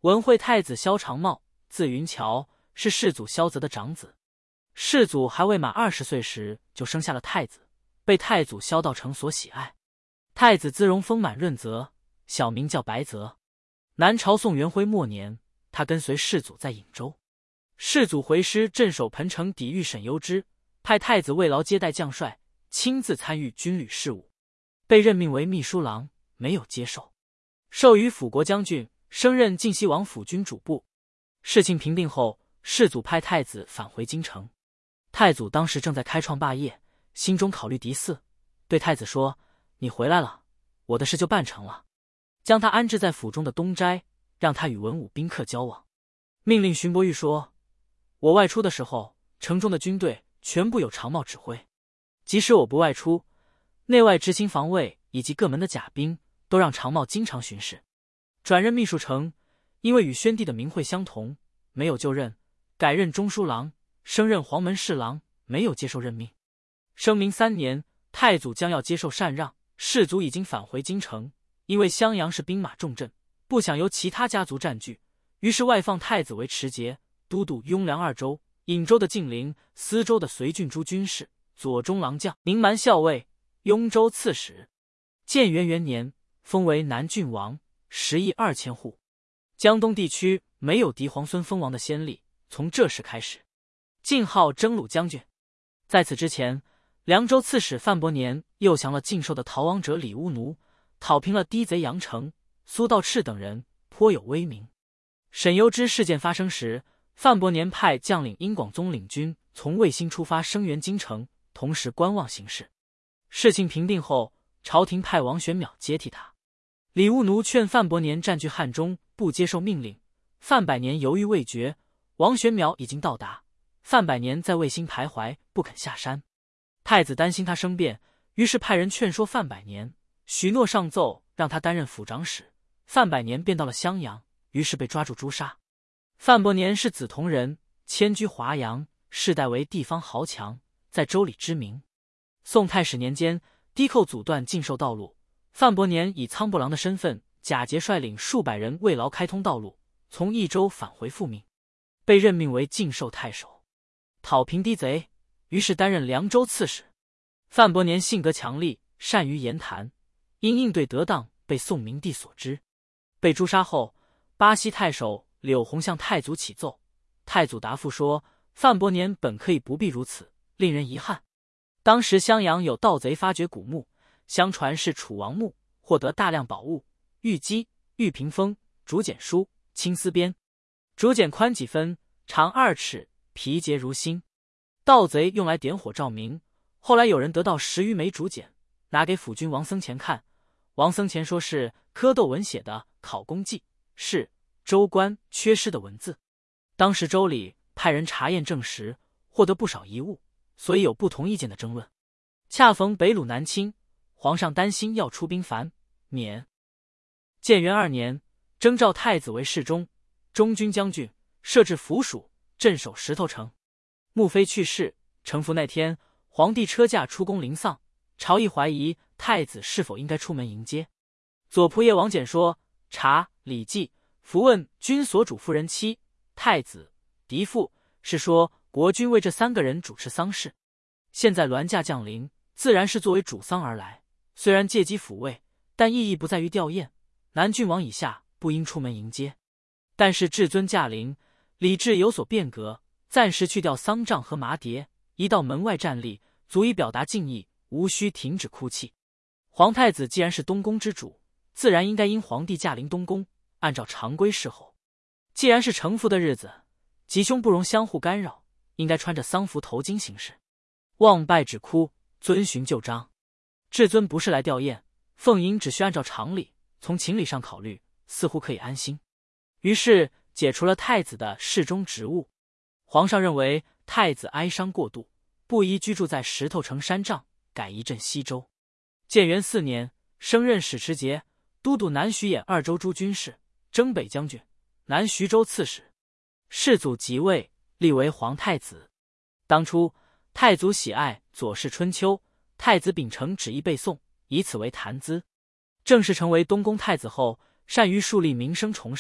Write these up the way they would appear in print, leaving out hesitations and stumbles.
文惠太子萧长茂，字云桥，是世祖萧泽的长子。世祖还未满20岁时就生下了太子，被太祖萧道成所喜爱。太子姿容丰满润泽，小名叫白泽。南朝宋元徽末年，他跟随世祖在颍州。世祖回师镇守彭城，抵御沈攸之，派太子慰劳接待将帅，亲自参与军旅事务，被任命为秘书郎，没有接受。授予辅国将军，升任晋西王辅军主簿。事情平定后，世祖派太子返回京城。太祖当时正在开创霸业，心中考虑嫡嗣，对太子说：“你回来了，我的事就办成了。”将他安置在府中的东斋，让他与文武宾客交往。命令荀伯玉说：“我外出的时候，城中的军队全部由长茂指挥，即使我不外出，内外执勤防卫以及各门的甲兵都让长茂经常巡视。转任秘书丞，因为与宣帝的名讳相同，没有就任，改任中书郎，升任黄门侍郎，没有接受任命。生明3年，太祖将要接受禅让，世祖已经返回京城，因为襄阳是兵马重镇，不想由其他家族占据，于是外放太子为持节，都督雍凉2州、颍州的晋陵、司州的绥郡诸军事，左中郎将、宁蛮校尉、雍州刺史。建元元年，封为南郡王，10亿2千户。江东地区没有嫡皇孙封王的先例，从这时开始。晋号征虏将军。在此之前，凉州刺史范伯年诱降了禁售的逃亡者李乌奴，讨平了低贼杨成、苏道赤等人，颇有威名。沈攸之事件发生时，范伯年派将领殷广宗领军从卫星出发声援京城，同时观望形势。事情平定后，朝廷派王玄邈接替他。李乌奴劝范伯年占据汉中，不接受命令。范百年犹豫未决，王玄邈已经到达，范百年在卫星徘徊，不肯下山。太子担心他生变，于是派人劝说范百年，许诺上奏让他担任府长史。范百年便到了襄阳，于是被抓住诛杀。范伯年是梓潼人，迁居华阳，世代为地方豪强，在州里知名。宋太史年间，低寇阻断禁售道路，范伯年以仓部郎的身份，假节率领数百人慰劳开通道路，从益州返回复命，被任命为禁售太守，讨平低贼，于是担任凉州刺史。范伯年性格强力，善于言谈，因应对得当，被宋明帝所知。被诛杀后，巴西太守柳弘向太祖启奏，太祖答复说：“范伯年本可以不必如此，令人遗憾。”当时襄阳有盗贼发掘古墓，相传是楚王墓，获得大量宝物，玉鸡、玉屏风、竹简书、青丝鞭。竹简宽几分，长2尺，皮节如新。盗贼用来点火照明。后来有人得到10余枚竹简，拿给府君王僧虔看。王僧虔说是蝌蚪文写的考功记，是州官缺失的文字。当时州里派人查验证实，获得不少遗物，所以有不同意见的争论。恰逢北虏南侵，皇上担心要出兵反免。建元2年，征召太子为侍中、中军将军，设置府署，镇守石头城。穆妃去世，成符那天，皇帝车驾出宫临丧，朝议怀疑太子是否应该出门迎接。左仆射王翦说：“查《礼记》，符问君所主夫人妻、太子、嫡父，是说国君为这3个人主持丧事。现在銮驾降临，自然是作为主丧而来。虽然借机抚慰，但意义不在于吊唁。南郡王以下不应出门迎接。但是至尊驾临，礼制有所变革，暂时去掉丧杖和麻牒，移到门外站立，足以表达敬意，无需停止哭泣。皇太子既然是东宫之主，自然应该因皇帝驾临东宫，按照常规侍候。既然是成服的日子，吉凶不容相互干扰，应该穿着丧服头巾行事。望拜止哭，遵循旧章。至尊不是来吊唁，奉迎只需按照常理，从情理上考虑，似乎可以安心。于是解除了太子的侍中职务。皇上认为太子哀伤过度，不宜居住在石头城山帐，改移镇西州。建元4年，升任使持节，都督南徐兖2州诸军事，征北将军，南徐州刺史。世祖即位，立为皇太子。当初太祖喜爱《左氏春秋》，太子秉承旨意背诵，以此为谈资。正式成为东宫太子后，善于树立名声崇尚，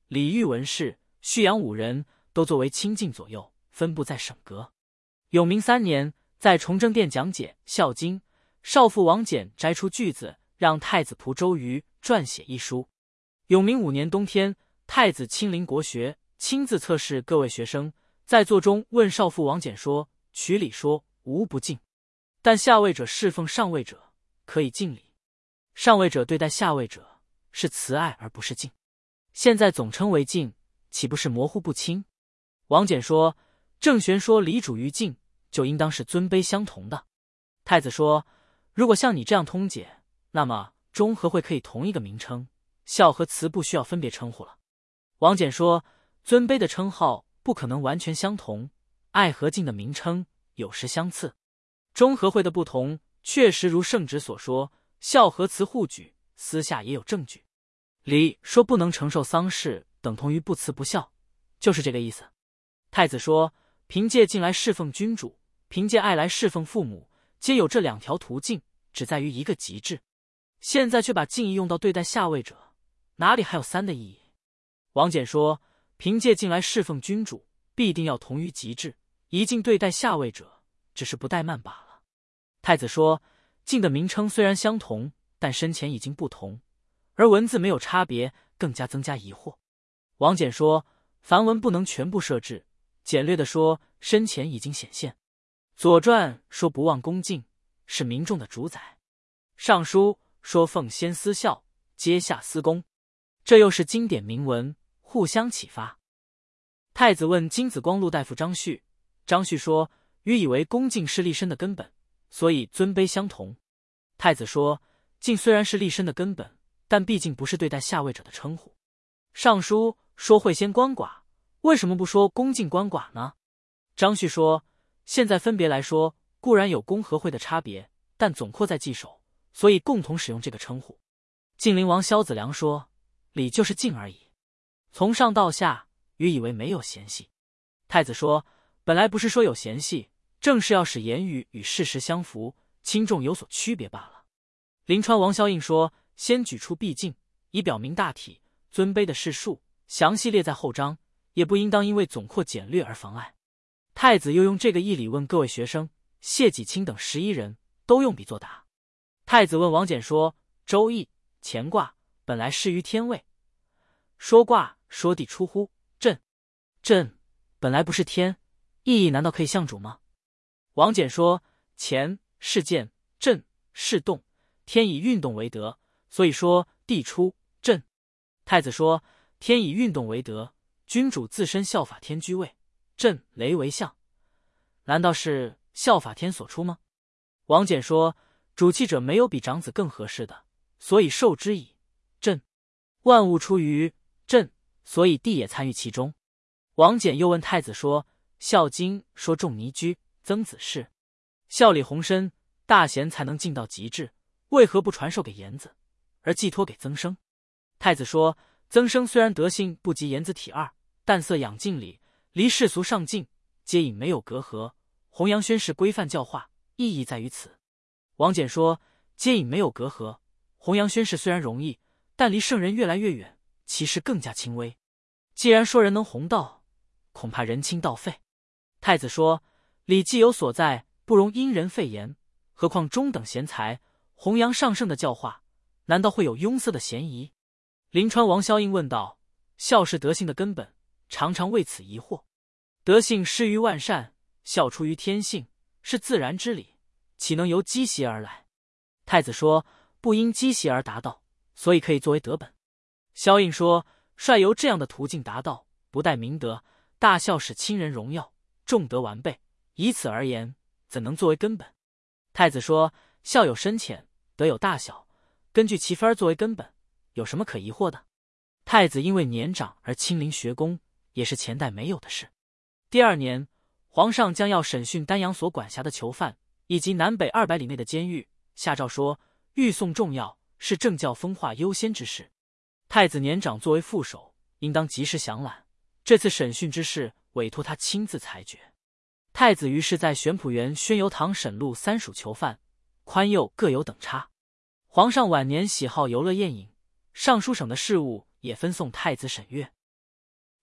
李煜文氏、胥阳5人都作为清晋左右，分布在省阁。永明3年，在崇政殿讲解《孝经》，少傅王翦摘出句子，让太子仆周瑜撰写一书。永明5年冬天，太子亲临国学，亲自测试各位学生，在座中问少傅王翦说：“曲礼说无不敬，但下位者侍奉上位者，可以敬礼；上位者对待下位者，是慈爱而不是敬。现在总称为敬，岂不是模糊不清？”王翦说：“郑玄说礼主于敬，就应当是尊卑相同的。”太子说：“如果像你这样通解，那么中和会可以同一个名称，孝和慈不需要分别称呼了。”王翦说：“尊卑的称号不可能完全相同，爱和敬的名称有时相似。中和会的不同，确实如圣旨所说，孝和慈互举，私下也有证据。礼说不能承受丧事，等同于不慈不孝，就是这个意思。”太子说：“凭借敬来侍奉君主，凭借爱来侍奉父母，皆有这2条途径，只在于一个极致。现在却把敬意用到对待下位者，哪里还有3的意义？”王翦说：“凭借敬来侍奉君主，必定要同于极致；一敬对待下位者，只是不怠慢罢了。”太子说：“敬的名称虽然相同，但深浅已经不同，而文字没有差别，更加增加疑惑。”王翦说：“梵文不能全部设置，简略的说，深浅已经显现。左传说不忘恭敬，是民众的主宰；尚书说奉先思孝，阶下思恭，这又是经典铭文，互相启发。”太子问金子光禄大夫张旭，张旭说：“予以为恭敬是立身的根本，所以尊卑相同。”太子说：“敬虽然是立身的根本，但毕竟不是对待下位者的称呼。尚书说会先鳏寡，为什么不说恭敬鳏寡呢？”张旭说：“现在分别来说，固然有公和会的差别，但总括在记首，所以共同使用这个称呼。”晋灵王萧子良说：“礼就是敬而已，从上到下，予以为没有嫌隙。”太子说：“本来不是说有嫌隙，正是要使言语与事实相符，轻重有所区别罢了。”临川王萧映说：“先举出必敬，以表明大体，尊卑的事数详细列在后章，也不应当因为总括简略而妨碍。”太子又用这个义理问各位学生，谢己清等11人都用笔作答。太子问王翦说：“周易乾卦本来适于天位，说卦说地出乎震，震本来不是天，意义难道可以相主吗？”王翦说：“乾是见，震是动，天以运动为德，所以说地出震。”太子说：“天以运动为德，君主自身效法天居位，震雷为象，难道是效法天所出吗？”王翦说：“主气者没有比长子更合适的，所以受之以震。万物出于震，所以地也参与其中。”王翦又问太子说：“孝经说仲尼居，曾子氏，孝礼宏深，大贤才能尽到极致，为何不传授给颜子，而寄托给曾生？”太子说：“曾生虽然德性不及颜子体二，但色养敬礼，离世俗上进，皆隐没有隔阂，弘扬宣示规范教化，意义在于此。”王翦说：“皆隐没有隔阂，弘扬宣示虽然容易，但离圣人越来越远，其事更加轻微。既然说人能弘道，恐怕人轻道废。”太子说：“礼既有所在，不容因人废言，何况中等贤才，弘扬上圣的教化，难道会有庸塞的嫌疑？”临川王萧映问道：“孝是德性的根本，常常为此疑惑。德性施于万善，孝出于天性，是自然之理，岂能由积习而来？”太子说：“不因积习而达到，所以可以作为德本。”萧映说：“率由这样的途径达到，不待明德，大孝使亲人荣耀，重德完备，以此而言，怎能作为根本？”太子说：“孝有深浅，德有大小，根据其分而作为根本，有什么可疑惑的？”太子因为年长而亲临学宫，也是前代没有的事。第2年，皇上将要审讯丹阳所管辖的囚犯，以及南北200里内的监狱，下诏说狱讼重要，是政教风化优先之事。太子年长作为副手，应当及时详览，这次审讯之事委托他亲自裁决。太子于是在玄圃园宣游堂审录3属囚犯，宽宥各有等差。皇上晚年喜好游乐宴饮，尚书省的事务也分送太子审阅。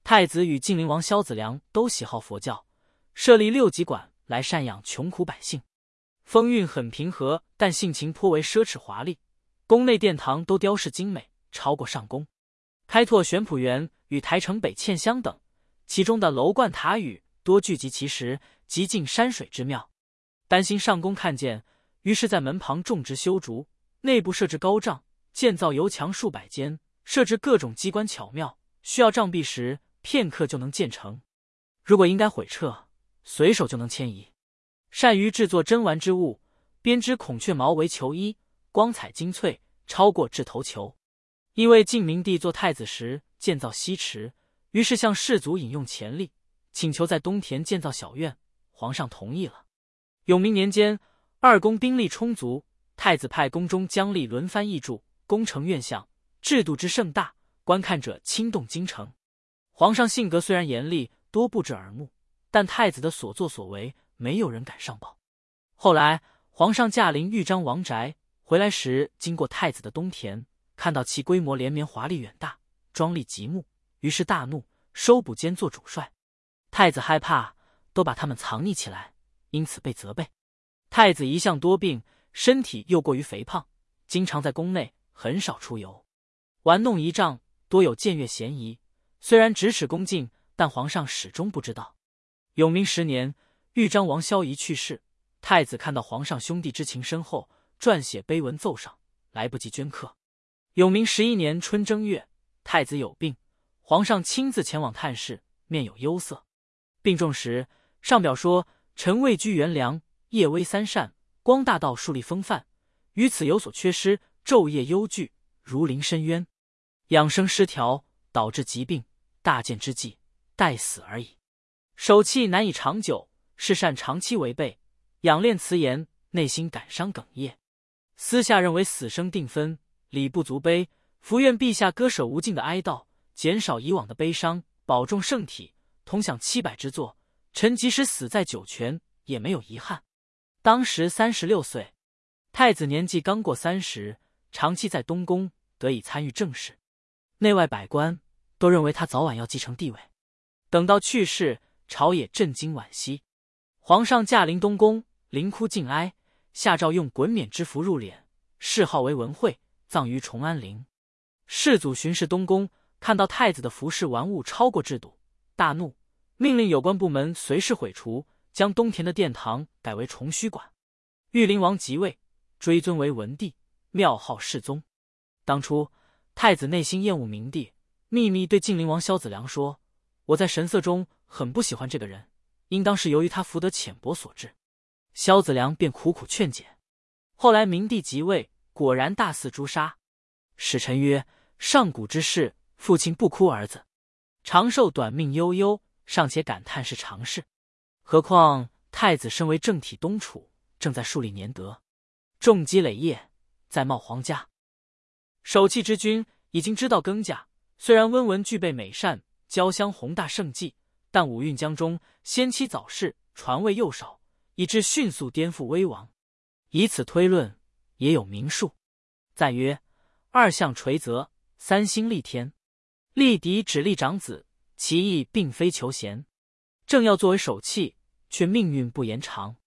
太子与晋灵王萧子良都喜好佛教，设立6级馆来赡养穷苦百姓。风韵很平和，但性情颇为奢侈华丽。宫内殿堂都雕饰精美，超过上宫。开拓玄圃园与台城北茜香等，其中的楼观塔宇多聚集其实，极尽山水之妙。担心上宫看见，于是在门旁种植修竹，内部设置高帐，建造油墙数百间，设置各种机关巧妙，需要障壁时片刻就能建成。如果应该毁撤，随手就能迁移。善于制作珍玩之物，编织孔雀毛为球衣，光彩精粹，超过制头球。因为晋明帝做太子时建造西池，于是向士族引用钱力，请求在东田建造小院，皇上同意了。永明年间，2宫兵力充足，太子派宫中将吏轮番议筑，宫城院相，制度之盛大，观看者倾动京城。皇上性格虽然严厉，多不知耳目，但太子的所作所为，没有人敢上报。后来皇上驾临豫章王宅，回来时经过太子的东田，看到其规模连绵华丽远大，庄丽极目，于是大怒，收捕监做主帅。太子害怕，都把他们藏匿起来，因此被责备。太子一向多病，身体又过于肥胖，经常在宫内，很少出游，玩弄仪仗，多有僭越嫌疑。虽然咫尺恭敬，但皇上始终不知道。永明10年，豫章王萧仪去世，太子看到皇上兄弟之情深厚，撰写碑文奏赏，来不及镌刻。永明11年春正月，太子有病，皇上亲自前往探视，面有忧色。病重时，上表说：“臣位居元良，夜微三善，光大道树立风范，于此有所缺失，昼夜忧惧，如临深渊，养生失调，导致疾病，大健之际，待死而已。手气难以长久，是善长期违背，仰恋辞言，内心感伤哽咽。私下认为死生定分，礼不足悲，伏愿陛下割舍无尽的哀悼，减少以往的悲伤，保重圣体，同享700之作。臣即使死在九泉，也没有遗憾。”当时36岁，太子年纪刚过30，长期在东宫，得以参与政事，内外百官都认为他早晚要继承帝位。等到去世，朝野震惊惋惜。皇上驾临东宫，临哭尽哀，下诏用衮冕之服入殓，谥号为文惠，葬于崇安陵。世祖巡视东宫，看到太子的服饰玩物超过制度，大怒，命令有关部门随时毁除，将东田的殿堂改为崇虚馆。裕灵王即位，追尊为文帝，庙号世宗。当初太子内心厌恶明帝，秘密对晋灵王萧子良说：“我在神色中很不喜欢这个人，应当是由于他福德浅薄所致。”萧子良便苦苦劝解。后来明帝即位，果然大肆诛杀。使臣曰：“上古之事，父亲不哭儿子，长寿短命悠悠，尚且感叹是常事，何况太子身为政体东储，正在树立年德，重积累业，在茂皇家。手气之君已经知道更价，虽然温文具备美善，交相宏大盛绩，但五运江中先妻早逝，传位又少，以致迅速颠覆危亡。以此推论，也有明述。赞曰：2相垂泽，3星立天。立嫡只立长子，其意并非求贤。正要作为手气，却命运不延长。